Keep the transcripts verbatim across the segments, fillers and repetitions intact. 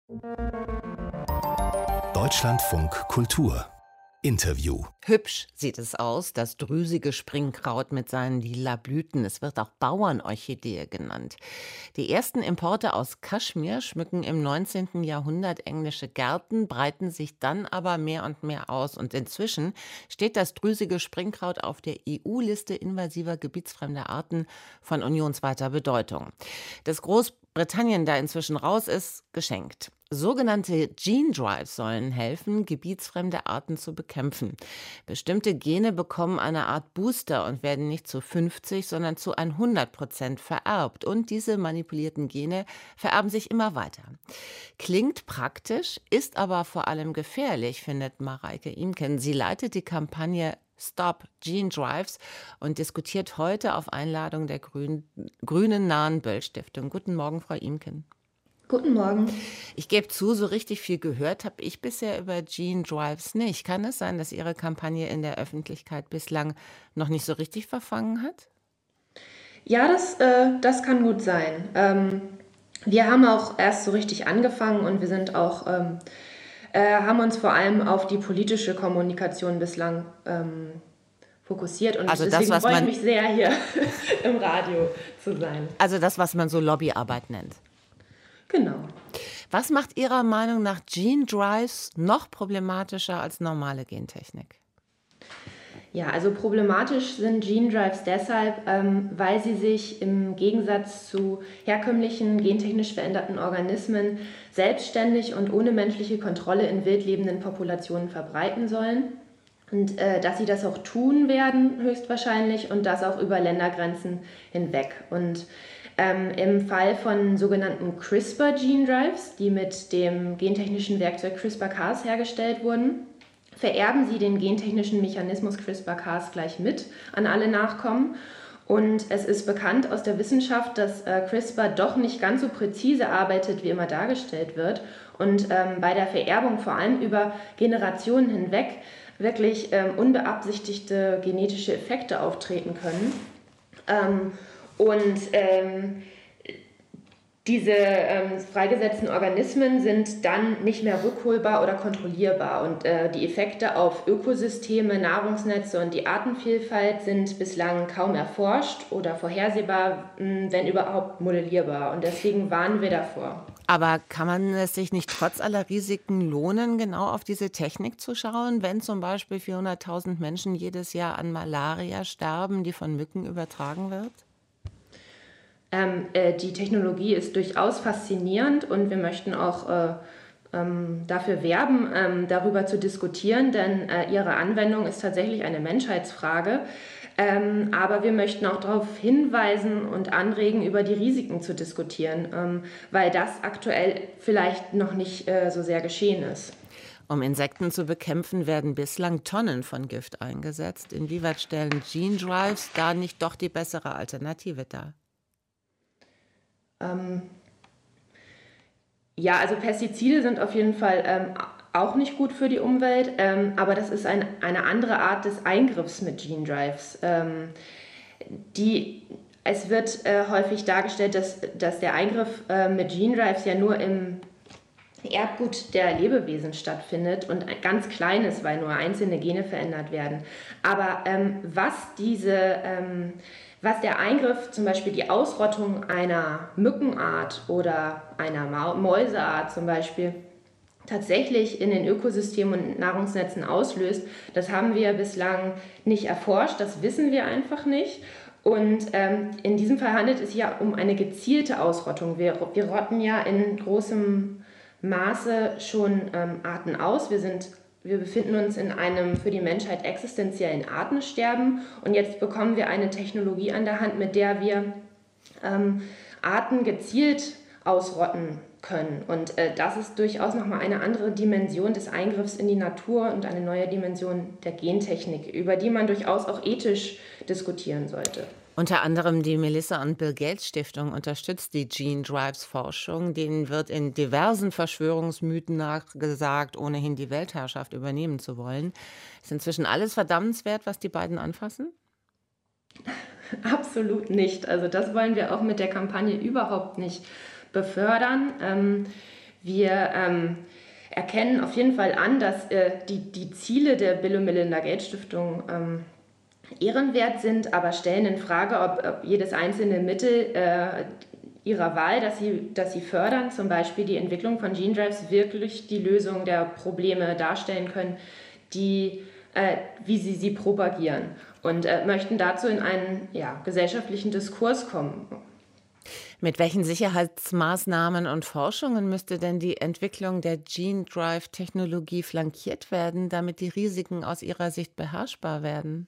Deutschlandfunk Kultur Interview. Hübsch sieht es aus, das drüsige Springkraut mit seinen lila Blüten. Es wird auch Bauernorchidee genannt. Die ersten Importe aus Kaschmir schmücken im neunzehnten Jahrhundert englische Gärten, breiten sich dann aber mehr und mehr aus. Und inzwischen steht das drüsige Springkraut auf der E U-Liste invasiver gebietsfremder Arten von unionsweiter Bedeutung. Dass Großbritannien da inzwischen raus ist, geschenkt. Sogenannte Gene Drives sollen helfen, gebietsfremde Arten zu bekämpfen. Bestimmte Gene bekommen eine Art Booster und werden nicht zu fünfzig, sondern zu hundert Prozent vererbt. Und diese manipulierten Gene vererben sich immer weiter. Klingt praktisch, ist aber vor allem gefährlich, findet Mareike Imken. Sie leitet die Kampagne Stop Gene Drives und diskutiert heute auf Einladung der Grün, Grünen Nahen Böll Stiftung. Guten Morgen, Frau Imken. Guten Morgen. Ich gebe zu, so richtig viel gehört habe ich bisher über Gene Drives nicht. Kann es sein, dass Ihre Kampagne in der Öffentlichkeit bislang noch nicht so richtig verfangen hat? Ja, das, äh, das kann gut sein. Ähm, wir haben auch erst so richtig angefangen und wir sind auch, ähm, äh, haben uns vor allem auf die politische Kommunikation bislang ähm, fokussiert. Und also deswegen das, was freue ich man, mich sehr, hier im Radio zu sein. Also das, was man so Lobbyarbeit nennt. Genau. Was macht Ihrer Meinung nach Gene Drives noch problematischer als normale Gentechnik? Ja, also problematisch sind Gene Drives deshalb, ähm, weil sie sich im Gegensatz zu herkömmlichen gentechnisch veränderten Organismen selbstständig und ohne menschliche Kontrolle in wild lebenden Populationen verbreiten sollen. Und äh, dass sie das auch tun werden, höchstwahrscheinlich, und das auch über Ländergrenzen hinweg. Und Ähm, im Fall von sogenannten CRISPR-Gene Drives, die mit dem gentechnischen Werkzeug CRISPR-Cas hergestellt wurden, vererben sie den gentechnischen Mechanismus CRISPR-Cas gleich mit an alle Nachkommen. Und es ist bekannt aus der Wissenschaft, dass äh, CRISPR doch nicht ganz so präzise arbeitet, wie immer dargestellt wird. Und ähm, bei der Vererbung vor allem über Generationen hinweg wirklich ähm, unbeabsichtigte genetische Effekte auftreten können. Ähm, Und ähm, diese ähm, freigesetzten Organismen sind dann nicht mehr rückholbar oder kontrollierbar. Und äh, die Effekte auf Ökosysteme, Nahrungsnetze und die Artenvielfalt sind bislang kaum erforscht oder vorhersehbar, mh, wenn überhaupt modellierbar. Und deswegen warnen wir davor. Aber kann man es sich nicht trotz aller Risiken lohnen, genau auf diese Technik zu schauen, wenn zum Beispiel vierhunderttausend Menschen jedes Jahr an Malaria sterben, die von Mücken übertragen wird? Ähm, äh, die Technologie ist durchaus faszinierend und wir möchten auch äh, ähm, dafür werben, ähm, darüber zu diskutieren, denn äh, ihre Anwendung ist tatsächlich eine Menschheitsfrage. Ähm, aber wir möchten auch darauf hinweisen und anregen, über die Risiken zu diskutieren, ähm, weil das aktuell vielleicht noch nicht äh, so sehr geschehen ist. Um Insekten zu bekämpfen, werden bislang Tonnen von Gift eingesetzt. Inwieweit stellen Gene Drives da nicht doch die bessere Alternative dar? Ähm, ja, also Pestizide sind auf jeden Fall ähm, auch nicht gut für die Umwelt, ähm, aber das ist ein, eine andere Art des Eingriffs mit Gene Drives. Ähm, die, es wird äh, häufig dargestellt, dass, dass der Eingriff äh, mit Gene Drives ja nur im Erbgut der Lebewesen stattfindet und ganz klein ist, weil nur einzelne Gene verändert werden. Aber ähm, was diese ähm, Was der Eingriff, zum Beispiel die Ausrottung einer Mückenart oder einer Mäuseart zum Beispiel, tatsächlich in den Ökosystemen und Nahrungsnetzen auslöst, das haben wir bislang nicht erforscht, das wissen wir einfach nicht. Und ähm, in diesem Fall handelt es ja um eine gezielte Ausrottung. Wir, wir rotten ja in großem Maße schon ähm, Arten aus. Wir sind Wir befinden uns in einem für die Menschheit existenziellen Artensterben und jetzt bekommen wir eine Technologie an der Hand, mit der wir ähm, Arten gezielt ausrotten können. Und äh, das ist durchaus nochmal eine andere Dimension des Eingriffs in die Natur und eine neue Dimension der Gentechnik, über die man durchaus auch ethisch diskutieren sollte. Unter anderem die Melissa und Bill Gates Stiftung unterstützt die Gene Drives Forschung. Denen wird in diversen Verschwörungsmythen nachgesagt, ohnehin die Weltherrschaft übernehmen zu wollen. Ist inzwischen alles verdammenswert, was die beiden anfassen? Absolut nicht. Also das wollen wir auch mit der Kampagne überhaupt nicht befördern. Ähm, Wir ähm, erkennen auf jeden Fall an, dass äh, die, die Ziele der Bill und Melinda Gates Stiftung ähm, ehrenwert sind, aber stellen in Frage, ob, ob jedes einzelne Mittel äh, ihrer Wahl, dass sie, dass sie fördern, zum Beispiel die Entwicklung von Gene Drives, wirklich die Lösung der Probleme darstellen können, die, äh, wie sie sie propagieren. Und äh, möchten dazu in einen ja, gesellschaftlichen Diskurs kommen. Mit welchen Sicherheitsmaßnahmen und Forschungen müsste denn die Entwicklung der Gene Drive-Technologie flankiert werden, damit die Risiken aus Ihrer Sicht beherrschbar werden?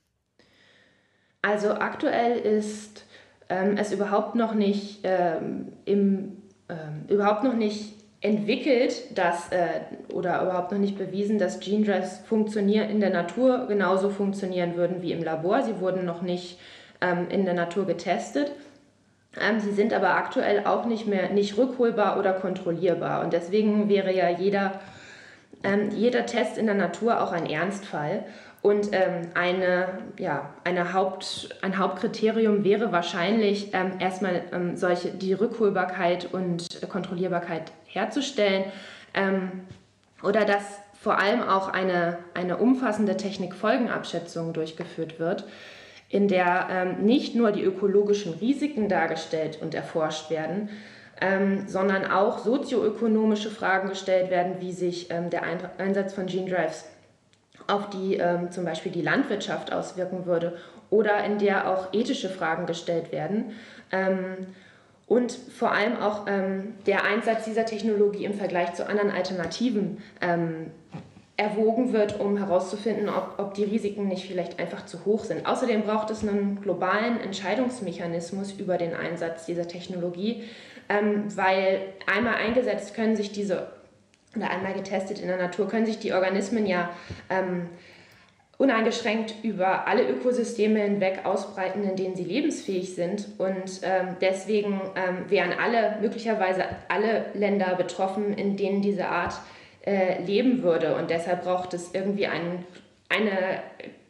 Also aktuell ist ähm, es überhaupt noch nicht ähm, im, ähm, überhaupt noch nicht entwickelt, dass, äh, oder überhaupt noch nicht bewiesen, dass Gene Drives funktionieren, in der Natur genauso funktionieren würden wie im Labor. Sie wurden noch nicht ähm, in der Natur getestet. Ähm, sie sind aber aktuell auch nicht mehr nicht rückholbar oder kontrollierbar. Und deswegen wäre ja jeder, ähm, jeder Test in der Natur auch ein Ernstfall. Und ähm, eine, ja, eine Haupt, ein Hauptkriterium wäre wahrscheinlich ähm, erstmal ähm, solche, die Rückholbarkeit und Kontrollierbarkeit herzustellen ähm, oder dass vor allem auch eine, eine umfassende Technikfolgenabschätzung durchgeführt wird, in der ähm, nicht nur die ökologischen Risiken dargestellt und erforscht werden, ähm, sondern auch sozioökonomische Fragen gestellt werden, wie sich ähm, der Einsatz von Gene Drives auf die ähm, zum Beispiel die Landwirtschaft auswirken würde oder in der auch ethische Fragen gestellt werden. Ähm, und vor allem auch ähm, der Einsatz dieser Technologie im Vergleich zu anderen Alternativen ähm, erwogen wird, um herauszufinden, ob, ob die Risiken nicht vielleicht einfach zu hoch sind. Außerdem braucht es einen globalen Entscheidungsmechanismus über den Einsatz dieser Technologie, ähm, weil einmal eingesetzt können sich diese oder einmal getestet in der Natur, können sich die Organismen ja ähm, uneingeschränkt über alle Ökosysteme hinweg ausbreiten, in denen sie lebensfähig sind. Und ähm, deswegen ähm, wären alle, möglicherweise alle Länder betroffen, in denen diese Art äh, leben würde. Und deshalb braucht es irgendwie ein, eine,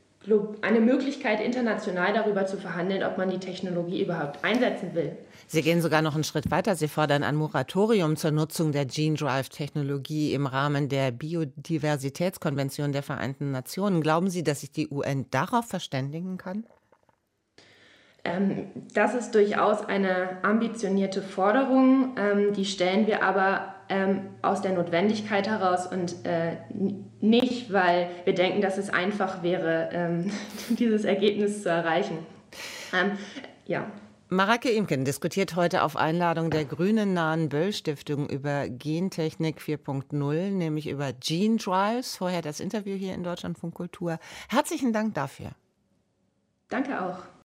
eine Möglichkeit, international darüber zu verhandeln, ob man die Technologie überhaupt einsetzen will. Sie gehen sogar noch einen Schritt weiter. Sie fordern ein Moratorium zur Nutzung der Gene Drive-Technologie im Rahmen der Biodiversitätskonvention der Vereinten Nationen. Glauben Sie, dass sich die U N darauf verständigen kann? Ähm, das ist durchaus eine ambitionierte Forderung. Ähm, die stellen wir aber ähm, aus der Notwendigkeit heraus und äh, nicht, weil wir denken, dass es einfach wäre, ähm, dieses Ergebnis zu erreichen. Ähm, ja. Mareike Imken diskutiert heute auf Einladung der Grünen nahen Böll-Stiftung über Gentechnik vier Punkt null, nämlich über Gene Drives. Vorher das Interview hier in Deutschlandfunk Kultur. Herzlichen Dank dafür. Danke auch.